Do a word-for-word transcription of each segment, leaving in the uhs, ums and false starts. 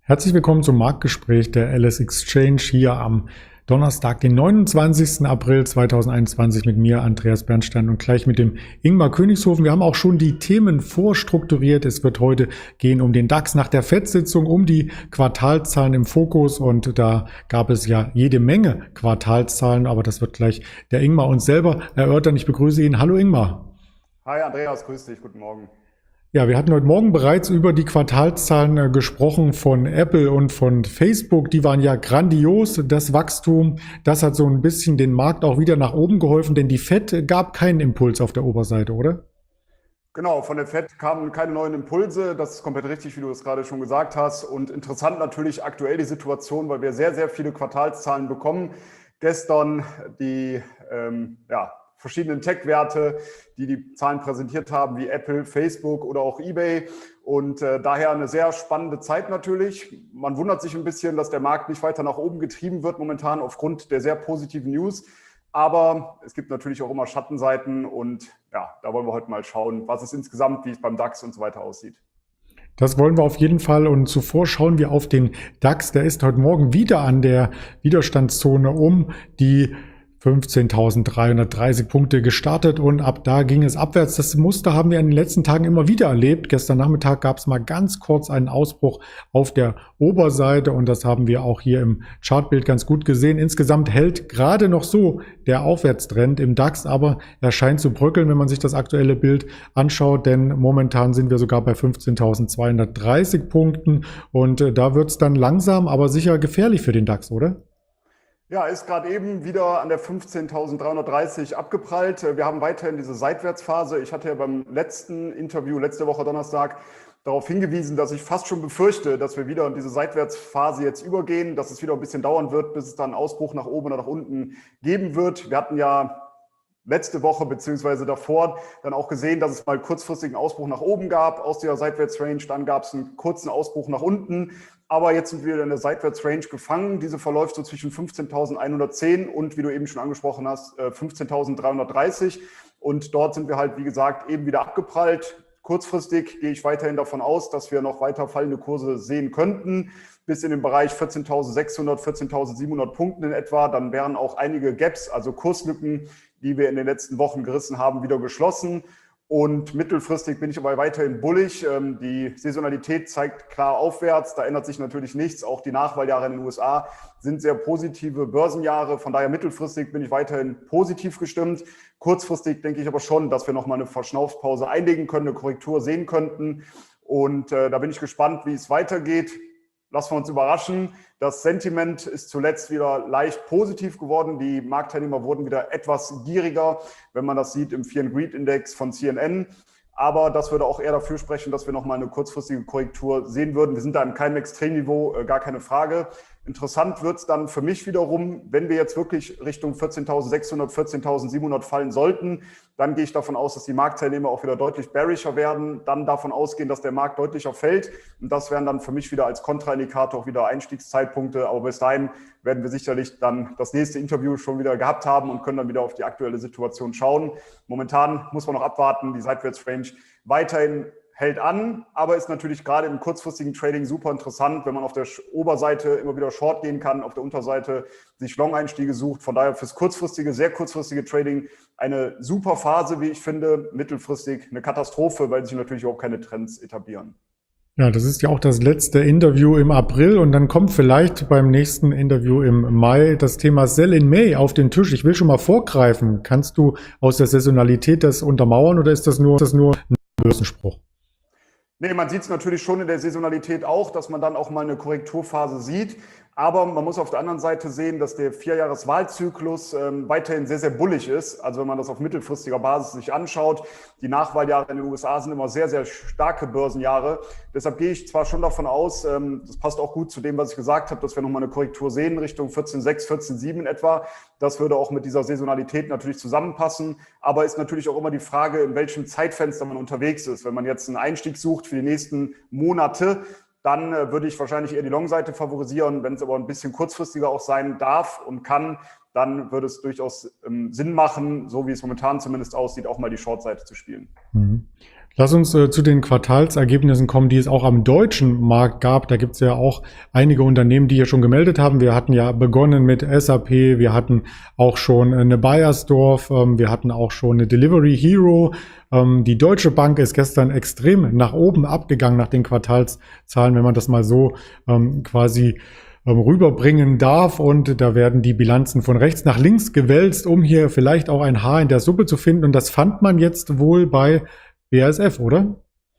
Herzlich willkommen zum Marktgespräch der L S Exchange hier am Donnerstag, den neunundzwanzigsten April zweitausendeinundzwanzig mit mir, Andreas Bernstein, und gleich mit dem Ingmar Königshofen. Wir haben auch schon die Themen vorstrukturiert. Es wird heute gehen um den DAX nach der F E D-Sitzung, um die Quartalszahlen im Fokus, und da gab es ja jede Menge Quartalszahlen, aber das wird gleich der Ingmar uns selber erörtern. Ich begrüße ihn. Hallo Ingmar. Hi Andreas, grüß dich, guten Morgen. Ja, wir hatten heute Morgen bereits über die Quartalszahlen äh, gesprochen von Apple und von Facebook. Die waren ja grandios, das Wachstum. Das hat so ein bisschen den Markt auch wieder nach oben geholfen, denn die F E D gab keinen Impuls auf der Oberseite, oder? Genau, von der F E D kamen keine neuen Impulse. Das ist komplett richtig, wie du es gerade schon gesagt hast. Und interessant natürlich aktuell die Situation, weil wir sehr, sehr viele Quartalszahlen bekommen. Gestern die, ähm, ja, verschiedenen Tech-Werte, die die Zahlen präsentiert haben, wie Apple, Facebook oder auch eBay. Und äh, daher eine sehr spannende Zeit natürlich. Man wundert sich ein bisschen, dass der Markt nicht weiter nach oben getrieben wird momentan aufgrund der sehr positiven News. Aber es gibt natürlich auch immer Schattenseiten, und ja, da wollen wir heute mal schauen, was es insgesamt, wie es beim DAX und so weiter aussieht. Das wollen wir auf jeden Fall, und zuvor schauen wir auf den DAX. Der ist heute Morgen wieder an der Widerstandszone um die fünfzehntausenddreihundertdreißig Punkte gestartet, und ab da ging es abwärts. Das Muster haben wir in den letzten Tagen immer wieder erlebt. Gestern Nachmittag gab es mal ganz kurz einen Ausbruch auf der Oberseite, und das haben wir auch hier im Chartbild ganz gut gesehen. Insgesamt hält gerade noch so der Aufwärtstrend im DAX, aber er scheint zu bröckeln, wenn man sich das aktuelle Bild anschaut, denn momentan sind wir sogar bei fünfzehntausendzweihundertdreißig Punkten, und äh, da wird es dann langsam, aber sicher gefährlich für den DAX, oder? Ja, ist gerade eben wieder an der fünfzehntausenddreihundertdreißig abgeprallt. Wir haben weiterhin diese Seitwärtsphase. Ich hatte ja beim letzten Interview, letzte Woche Donnerstag, darauf hingewiesen, dass ich fast schon befürchte, dass wir wieder in diese Seitwärtsphase jetzt übergehen, dass es wieder ein bisschen dauern wird, bis es dann einen Ausbruch nach oben oder nach unten geben wird. Wir hatten ja letzte Woche beziehungsweise davor dann auch gesehen, dass es mal kurzfristigen Ausbruch nach oben gab aus der Seitwärtsrange. Dann gab es einen kurzen Ausbruch nach unten. Aber jetzt sind wir in der Seitwärtsrange gefangen. Diese verläuft so zwischen fünfzehntausendeinhundertzehn und, wie du eben schon angesprochen hast, fünfzehntausenddreihundertdreißig. Und dort sind wir halt, wie gesagt, eben wieder abgeprallt. Kurzfristig gehe ich weiterhin davon aus, dass wir noch weiter fallende Kurse sehen könnten, bis in den Bereich vierzehntausendsechshundert, vierzehntausendsiebenhundert Punkten in etwa. Dann wären auch einige Gaps, also Kurslücken, die wir in den letzten Wochen gerissen haben, wieder geschlossen. Und mittelfristig bin ich aber weiterhin bullig. Die Saisonalität zeigt klar aufwärts. Da ändert sich natürlich nichts. Auch die Nachwahljahre in den U S A sind sehr positive Börsenjahre. Von daher mittelfristig bin ich weiterhin positiv gestimmt. Kurzfristig denke ich aber schon, dass wir nochmal eine Verschnaufspause einlegen können, eine Korrektur sehen könnten. Und äh, da bin ich gespannt, wie es weitergeht. Lassen wir uns überraschen. Das Sentiment ist zuletzt wieder leicht positiv geworden. Die Marktteilnehmer wurden wieder etwas gieriger, wenn man das sieht im Fear and Greed Index von C N N. Aber das würde auch eher dafür sprechen, dass wir nochmal eine kurzfristige Korrektur sehen würden. Wir sind da in keinem Extremniveau, gar keine Frage. Interessant wird es dann für mich wiederum, wenn wir jetzt wirklich Richtung vierzehntausendsechshundert, vierzehntausendsiebenhundert fallen sollten, dann gehe ich davon aus, dass die Marktteilnehmer auch wieder deutlich bearischer werden, dann davon ausgehen, dass der Markt deutlicher fällt. Und das wären dann für mich wieder als Kontraindikator auch wieder Einstiegszeitpunkte. Aber bis dahin werden wir sicherlich dann das nächste Interview schon wieder gehabt haben und können dann wieder auf die aktuelle Situation schauen. Momentan muss man noch abwarten, die Seitwärtsrange weiterhin hält an, aber ist natürlich gerade im kurzfristigen Trading super interessant, wenn man auf der Oberseite immer wieder Short gehen kann, auf der Unterseite sich Long-Einstiege sucht. Von daher fürs kurzfristige, sehr kurzfristige Trading eine super Phase, wie ich finde. Mittelfristig eine Katastrophe, weil sich natürlich überhaupt keine Trends etablieren. Ja, das ist ja auch das letzte Interview im April, und dann kommt vielleicht beim nächsten Interview im Mai das Thema Sell in May auf den Tisch. Ich will schon mal vorgreifen. Kannst du aus der Saisonalität das untermauern, oder ist das nur, ist das nur ein Börsenspruch? Nee, man sieht es natürlich schon in der Saisonalität auch, dass man dann auch mal eine Korrekturphase sieht. Aber man muss auf der anderen Seite sehen, dass der Vierjahreswahlzyklus ähm, weiterhin sehr, sehr bullig ist. Also wenn man das auf mittelfristiger Basis sich anschaut, die Nachwahljahre in den U S A sind immer sehr, sehr starke Börsenjahre. Deshalb gehe ich zwar schon davon aus, ähm, das passt auch gut zu dem, was ich gesagt habe, dass wir nochmal eine Korrektur sehen Richtung vierzehn Komma sechs, vierzehn Komma sieben in etwa. Das würde auch mit dieser Saisonalität natürlich zusammenpassen. Aber ist natürlich auch immer die Frage, in welchem Zeitfenster man unterwegs ist. Wenn man jetzt einen Einstieg sucht für die nächsten Monate, dann äh, würde ich wahrscheinlich eher die Long-Seite favorisieren. Wenn es aber ein bisschen kurzfristiger auch sein darf und kann, dann würde es durchaus ähm, Sinn machen, so wie es momentan zumindest aussieht, auch mal die Short-Seite zu spielen. Mhm. Lass uns äh, zu den Quartalsergebnissen kommen, die es auch am deutschen Markt gab. Da gibt es ja auch einige Unternehmen, die hier schon gemeldet haben. Wir hatten ja begonnen mit S A P, wir hatten auch schon eine Bayersdorf, ähm, wir hatten auch schon eine Delivery Hero. Ähm, die Deutsche Bank ist gestern extrem nach oben abgegangen nach den Quartalszahlen, wenn man das mal so ähm, quasi ähm, rüberbringen darf. Und da werden die Bilanzen von rechts nach links gewälzt, um hier vielleicht auch ein Haar in der Suppe zu finden. Und das fand man jetzt wohl bei B A S F, oder?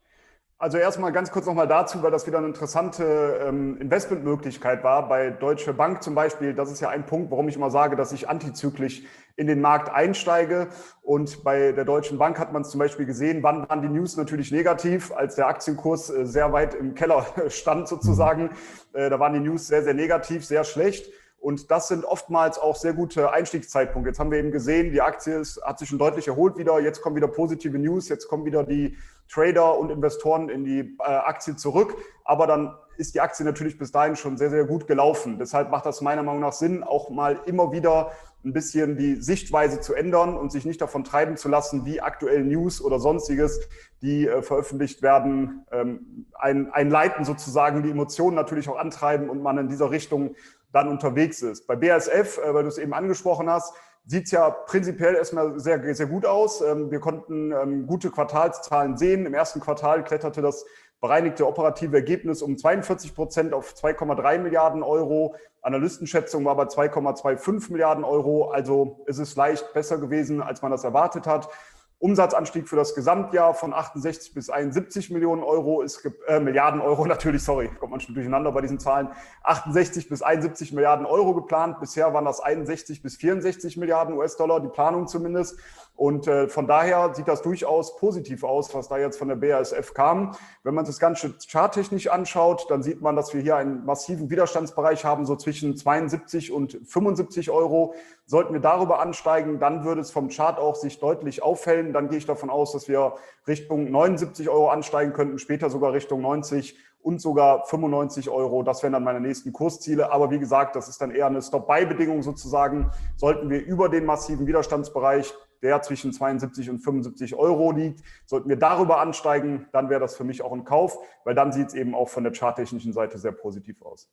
Also erstmal ganz kurz nochmal dazu, weil das wieder eine interessante ähm, Investmentmöglichkeit war. Bei Deutsche Bank zum Beispiel, das ist ja ein Punkt, warum ich immer sage, dass ich antizyklisch in den Markt einsteige. Und bei der Deutschen Bank hat man es zum Beispiel gesehen, wann waren die News natürlich negativ, als der Aktienkurs äh, sehr weit im Keller stand sozusagen. Äh, da waren die News sehr, sehr negativ, sehr schlecht. Und das sind oftmals auch sehr gute Einstiegszeitpunkte. Jetzt haben wir eben gesehen, die Aktie ist, hat sich schon deutlich erholt wieder. Jetzt kommen wieder positive News. Jetzt kommen wieder die Trader und Investoren in die äh, Aktie zurück. Aber dann ist die Aktie natürlich bis dahin schon sehr, sehr gut gelaufen. Deshalb macht das meiner Meinung nach Sinn, auch mal immer wieder ein bisschen die Sichtweise zu ändern und sich nicht davon treiben zu lassen, wie aktuell News oder Sonstiges, die äh, veröffentlicht werden, ähm, ein, einleiten sozusagen, die Emotionen natürlich auch antreiben und man in dieser Richtung dann unterwegs ist. Bei B A S F, äh, weil du es eben angesprochen hast, sieht es ja prinzipiell erstmal sehr, sehr gut aus. Ähm, wir konnten ähm, gute Quartalszahlen sehen. Im ersten Quartal kletterte das bereinigte operative Ergebnis um zweiundvierzig Prozent auf zwei Komma drei Milliarden Euro. Analystenschätzung war bei zwei Komma fünfundzwanzig Milliarden Euro. Also ist es leicht besser gewesen, als man das erwartet hat. Umsatzanstieg für das Gesamtjahr von achtundsechzig bis einundsiebzig Millionen Euro ist, äh, Milliarden Euro natürlich, sorry, kommt man schon durcheinander bei diesen Zahlen, achtundsechzig bis einundsiebzig Milliarden Euro geplant. Bisher waren das einundsechzig bis vierundsechzig Milliarden U S-Dollar, die Planung zumindest. Und äh, von daher sieht das durchaus positiv aus, was da jetzt von der B A S F kam. Wenn man das Ganze charttechnisch anschaut, dann sieht man, dass wir hier einen massiven Widerstandsbereich haben, so zwischen zweiundsiebzig und fünfundsiebzig Euro. Sollten wir darüber ansteigen, dann würde es vom Chart auch sich deutlich aufhellen. Dann gehe ich davon aus, dass wir Richtung neunundsiebzig Euro ansteigen könnten, später sogar Richtung neunzig und sogar fünfundneunzig Euro. Das wären dann meine nächsten Kursziele. Aber wie gesagt, das ist dann eher eine Stop-Buy-Bedingung sozusagen. Sollten wir über den massiven Widerstandsbereich, der zwischen zweiundsiebzig und fünfundsiebzig Euro liegt, sollten wir darüber ansteigen, dann wäre das für mich auch ein Kauf, weil dann sieht es eben auch von der charttechnischen Seite sehr positiv aus.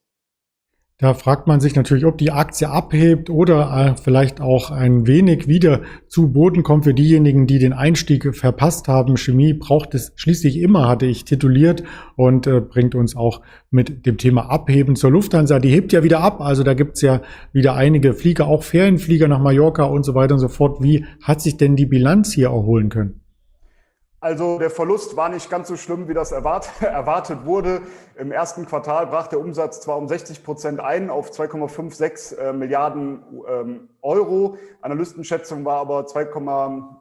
Da fragt man sich natürlich, ob die Aktie abhebt oder äh, vielleicht auch ein wenig wieder zu Boden kommt für diejenigen, die den Einstieg verpasst haben. Chemie braucht es schließlich immer, hatte ich tituliert, und äh, bringt uns auch mit dem Thema Abheben zur Lufthansa. Die hebt ja wieder ab, also da gibt's ja wieder einige Flieger, auch Ferienflieger nach Mallorca und so weiter und so fort. Wie hat sich denn die Bilanz hier erholen können? Also der Verlust war nicht ganz so schlimm, wie das erwart erwartet wurde. Im ersten Quartal brach der Umsatz zwar um sechzig Prozent ein auf zwei Komma sechsundfünfzig äh, Milliarden ähm, Euro. Analystenschätzung war aber zwei Komma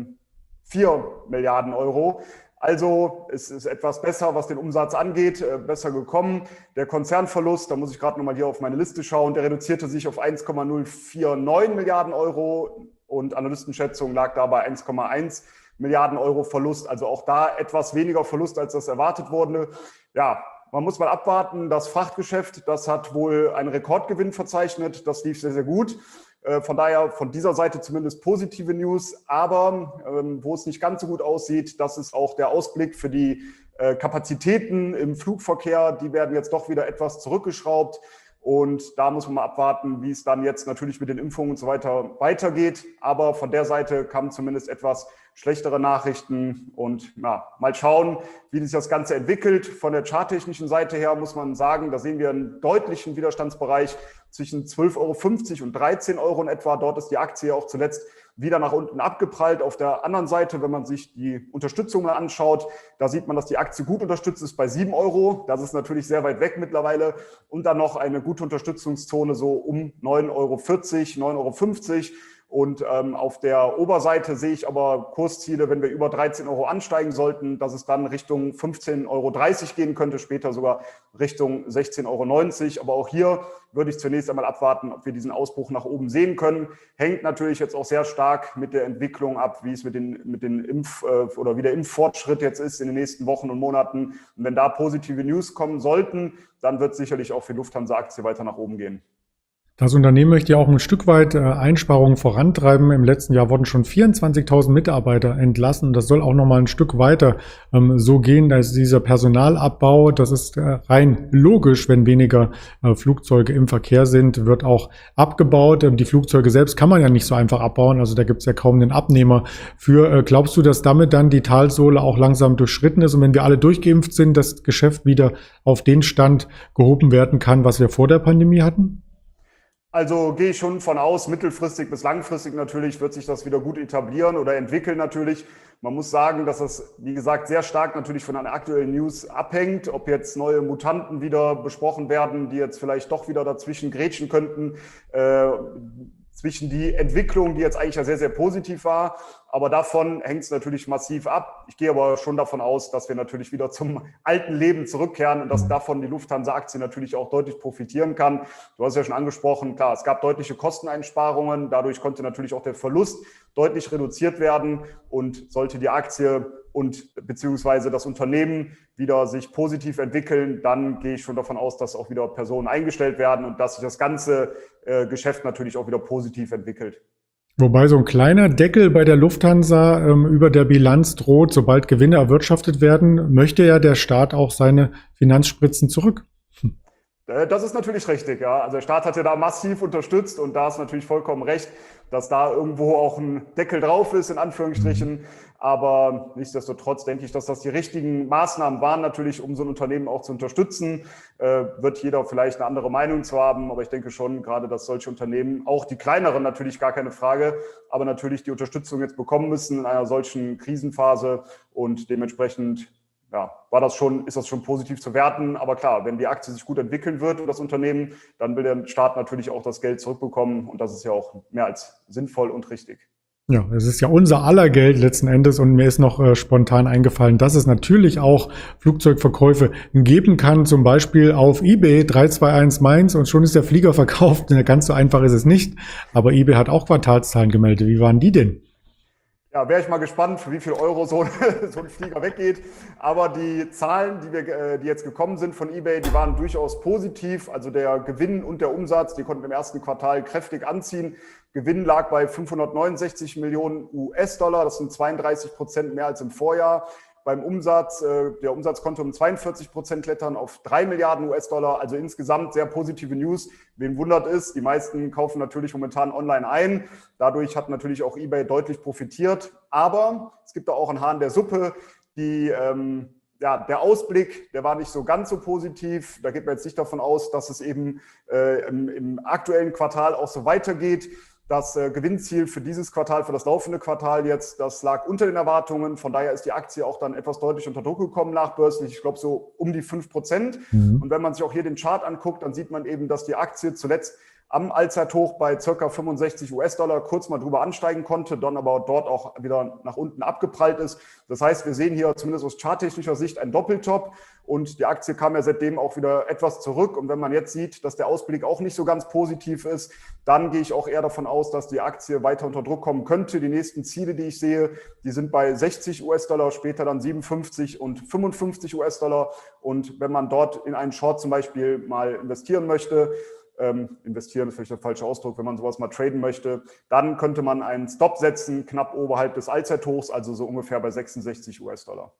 vier Milliarden Euro. Also es ist etwas besser, was den Umsatz angeht, äh, besser gekommen. Der Konzernverlust, da muss ich gerade nochmal hier auf meine Liste schauen, der reduzierte sich auf eins Komma null neunundvierzig Milliarden Euro und Analystenschätzung lag da bei eins Komma eins Milliarden Euro Verlust. Also auch da etwas weniger Verlust, als das erwartet wurde. Ja, man muss mal abwarten. Das Frachtgeschäft, das hat wohl einen Rekordgewinn verzeichnet. Das lief sehr, sehr gut. Von daher von dieser Seite zumindest positive News. Aber ähm, wo es nicht ganz so gut aussieht, das ist auch der Ausblick für die äh, Kapazitäten im Flugverkehr. Die werden jetzt doch wieder etwas zurückgeschraubt. Und da muss man mal abwarten, wie es dann jetzt natürlich mit den Impfungen und so weiter weitergeht. Aber von der Seite kamen zumindest etwas schlechtere Nachrichten. Und na, mal schauen, wie sich das Ganze entwickelt. Von der charttechnischen Seite her muss man sagen, da sehen wir einen deutlichen Widerstandsbereich zwischen zwölf Euro fünfzig und dreizehn Euro in etwa. Dort ist die Aktie auch zuletzt wieder nach unten abgeprallt. Auf der anderen Seite, wenn man sich die Unterstützung mal anschaut, da sieht man, dass die Aktie gut unterstützt ist bei sieben Euro. Das ist natürlich sehr weit weg mittlerweile. Und dann noch eine gute Unterstützungszone so um neun Euro vierzig, neun Euro fünfzig. Und ähm, auf der Oberseite sehe ich aber Kursziele, wenn wir über dreizehn Euro ansteigen sollten, dass es dann Richtung fünfzehn Euro dreißig gehen könnte, später sogar Richtung sechzehn Euro neunzig. Aber auch hier würde ich zunächst einmal abwarten, ob wir diesen Ausbruch nach oben sehen können. Hängt natürlich jetzt auch sehr stark mit der Entwicklung ab, wie es mit den, mit den Impf- äh, oder wie der Impffortschritt jetzt ist in den nächsten Wochen und Monaten. Und wenn da positive News kommen sollten, dann wird sicherlich auch für Lufthansa-Aktie weiter nach oben gehen. Das Unternehmen möchte ja auch ein Stück weit äh, Einsparungen vorantreiben. Im letzten Jahr wurden schon vierundzwanzigtausend Mitarbeiter entlassen. Das soll auch noch mal ein Stück weiter ähm, so gehen. Da ist dieser Personalabbau, das ist äh, rein logisch, wenn weniger äh, Flugzeuge im Verkehr sind, wird auch abgebaut. Ähm, die Flugzeuge selbst kann man ja nicht so einfach abbauen. Also da gibt es ja kaum einen Abnehmer für. Äh, glaubst du, dass damit dann die Talsohle auch langsam durchschritten ist und wenn wir alle durchgeimpft sind, das Geschäft wieder auf den Stand gehoben werden kann, was wir vor der Pandemie hatten? Also gehe ich schon von aus, mittelfristig bis langfristig natürlich wird sich das wieder gut etablieren oder entwickeln natürlich. Man muss sagen, dass das, wie gesagt, sehr stark natürlich von den aktuellen News abhängt, ob jetzt neue Mutanten wieder besprochen werden, die jetzt vielleicht doch wieder dazwischen grätschen könnten, äh, zwischen die Entwicklung, die jetzt eigentlich ja sehr, sehr positiv war. Aber davon hängt es natürlich massiv ab. Ich gehe aber schon davon aus, dass wir natürlich wieder zum alten Leben zurückkehren und dass davon die Lufthansa-Aktie natürlich auch deutlich profitieren kann. Du hast ja schon angesprochen, klar, es gab deutliche Kosteneinsparungen. Dadurch konnte natürlich auch der Verlust deutlich reduziert werden. Und sollte die Aktie und beziehungsweise das Unternehmen wieder sich positiv entwickeln, dann gehe ich schon davon aus, dass auch wieder Personen eingestellt werden und dass sich das ganze äh, Geschäft natürlich auch wieder positiv entwickelt. Wobei so ein kleiner Deckel bei der Lufthansa ähm, über der Bilanz droht, sobald Gewinne erwirtschaftet werden, möchte ja der Staat auch seine Finanzspritzen zurück. Das ist natürlich richtig, ja. Also der Staat hat ja da massiv unterstützt und da ist natürlich vollkommen recht, dass da irgendwo auch ein Deckel drauf ist, in Anführungsstrichen. Aber nichtsdestotrotz denke ich, dass das die richtigen Maßnahmen waren, natürlich, um so ein Unternehmen auch zu unterstützen. Äh, wird jeder vielleicht eine andere Meinung zu haben, aber ich denke schon, gerade, dass solche Unternehmen, auch die kleineren natürlich gar keine Frage, aber natürlich die Unterstützung jetzt bekommen müssen in einer solchen Krisenphase und dementsprechend ja, war das schon, ist das schon positiv zu werten. Aber klar, wenn die Aktie sich gut entwickeln wird und das Unternehmen, dann will der Staat natürlich auch das Geld zurückbekommen. Und das ist ja auch mehr als sinnvoll und richtig. Ja, es ist ja unser aller Geld letzten Endes und mir ist noch äh, spontan eingefallen, dass es natürlich auch Flugzeugverkäufe geben kann, zum Beispiel auf eBay drei zwei eins Mainz und schon ist der Flieger verkauft. Ganz so einfach ist es nicht, aber eBay hat auch Quartalszahlen gemeldet. Wie waren die denn? Ja, wäre ich mal gespannt, für wie viel Euro so, so ein Flieger weggeht. Aber die Zahlen, die, wir, die jetzt gekommen sind von eBay, die waren durchaus positiv. Also der Gewinn und der Umsatz, die konnten im ersten Quartal kräftig anziehen. Gewinn lag bei fünfhundertneunundsechzig Millionen U S-Dollar. Das sind zweiunddreißig Prozent mehr als im Vorjahr. Beim Umsatz, äh, der Umsatz konnte um zweiundvierzig Prozent klettern auf drei Milliarden U S-Dollar. Also insgesamt sehr positive News. Wen wundert ist, die meisten kaufen natürlich momentan online ein. Dadurch hat natürlich auch eBay deutlich profitiert. Aber es gibt da auch einen Hahn der Suppe. Die, ähm, ja, der Ausblick, der war nicht so ganz so positiv. Da geht man jetzt nicht davon aus, dass es eben äh, im, im aktuellen Quartal auch so weitergeht. Das äh, Gewinnziel für dieses Quartal, für das laufende Quartal jetzt, das lag unter den Erwartungen. Von daher ist die Aktie auch dann etwas deutlich unter Druck gekommen nachbörslich. Ich glaube so um die fünf Prozent. Mhm. Und wenn man sich auch hier den Chart anguckt, dann sieht man eben, dass die Aktie zuletzt am Allzeithoch bei ca. fünfundsechzig U S-Dollar kurz mal drüber ansteigen konnte, dann aber dort auch wieder nach unten abgeprallt ist. Das heißt, wir sehen hier zumindest aus charttechnischer Sicht einen Doppeltop und die Aktie kam ja seitdem auch wieder etwas zurück. Und wenn man jetzt sieht, dass der Ausblick auch nicht so ganz positiv ist, dann gehe ich auch eher davon aus, dass die Aktie weiter unter Druck kommen könnte. Die nächsten Ziele, die ich sehe, die sind bei sechzig U S-Dollar, später dann siebenundfünfzig und fünfundfünfzig U S-Dollar. Und wenn man dort in einen Short zum Beispiel mal investieren möchte, Ähm, investieren ist vielleicht der falsche Ausdruck, wenn man sowas mal traden möchte, dann könnte man einen Stop setzen, knapp oberhalb des Allzeithochs, also so ungefähr bei sechsundsechzig U S-Dollar.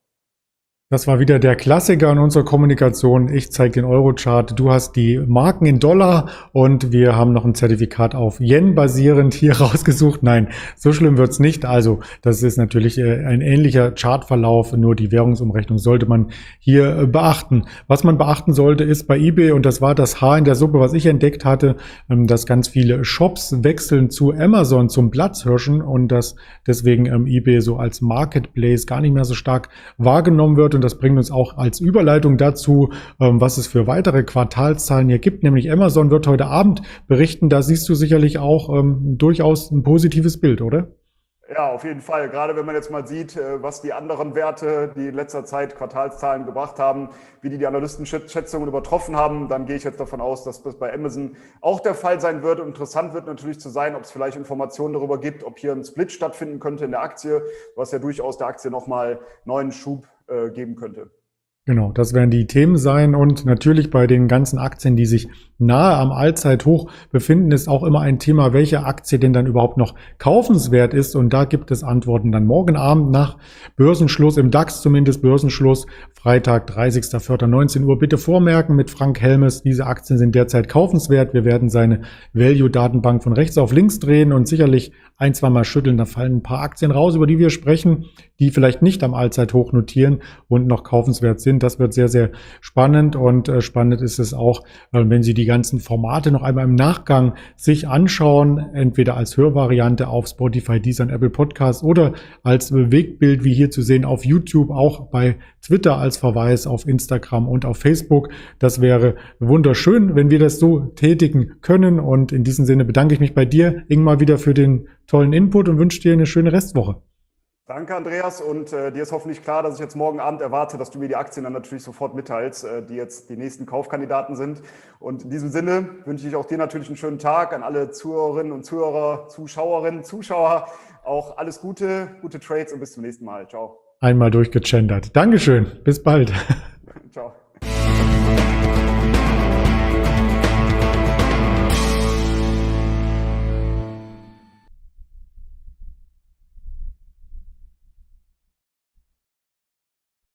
Das war wieder der Klassiker in unserer Kommunikation. Ich zeige den Eurochart, du hast die Marken in Dollar und wir haben noch ein Zertifikat auf Yen basierend hier rausgesucht. Nein, so schlimm wird's nicht. Also das ist natürlich ein ähnlicher Chartverlauf, nur die Währungsumrechnung sollte man hier beachten. Was man beachten sollte ist bei eBay, und das war das Haar in der Suppe, was ich entdeckt hatte, dass ganz viele Shops wechseln zu Amazon, zum Platzhirschen und dass deswegen eBay so als Marketplace gar nicht mehr so stark wahrgenommen wird. Und das bringt uns auch als Überleitung dazu, was es für weitere Quartalszahlen hier gibt. Nämlich Amazon wird heute Abend berichten. Da siehst du sicherlich auch ähm, durchaus ein positives Bild, oder? Ja, auf jeden Fall. Gerade wenn man jetzt mal sieht, was die anderen Werte, die in letzter Zeit Quartalszahlen gebracht haben, wie die die Analystenschätzungen übertroffen haben, dann gehe ich jetzt davon aus, dass das bei Amazon auch der Fall sein wird. Und interessant wird natürlich zu sein, ob es vielleicht Informationen darüber gibt, ob hier ein Split stattfinden könnte in der Aktie, was ja durchaus der Aktie nochmal neuen Schub geben könnte. Genau, das werden die Themen sein und natürlich bei den ganzen Aktien, die sich nahe am Allzeithoch befinden, ist auch immer ein Thema, welche Aktie denn dann überhaupt noch kaufenswert ist. Und da gibt es Antworten dann morgen Abend nach Börsenschluss, im DAX zumindest Börsenschluss, Freitag, dreißigster vierter neunzehn Uhr. Bitte vormerken mit Frank Helmes, diese Aktien sind derzeit kaufenswert. Wir werden seine Value-Datenbank von rechts auf links drehen und sicherlich ein, zwei Mal schütteln. Da fallen ein paar Aktien raus, über die wir sprechen, die vielleicht nicht am Allzeithoch notieren und noch kaufenswert sind. Das wird sehr, sehr spannend und äh, spannend ist es auch, äh, wenn Sie die ganzen Formate noch einmal im Nachgang sich anschauen, entweder als Hörvariante auf Spotify, Deezer und Apple Podcasts oder als Bewegtbild, wie hier zu sehen, auf YouTube, auch bei Twitter als Verweis, auf Instagram und auf Facebook. Das wäre wunderschön, wenn wir das so tätigen können. Und in diesem Sinne bedanke ich mich bei dir, Ingmar, wieder für den tollen Input und wünsche dir eine schöne Restwoche. Danke, Andreas. Und äh, dir ist hoffentlich klar, dass ich jetzt morgen Abend erwarte, dass du mir die Aktien dann natürlich sofort mitteilst, äh, die jetzt die nächsten Kaufkandidaten sind. Und in diesem Sinne wünsche ich auch dir natürlich einen schönen Tag, an alle Zuhörerinnen und Zuhörer, Zuschauerinnen, Zuschauer. Auch alles Gute, gute Trades und bis zum nächsten Mal. Ciao. Einmal durchgegendert. Dankeschön. Bis bald.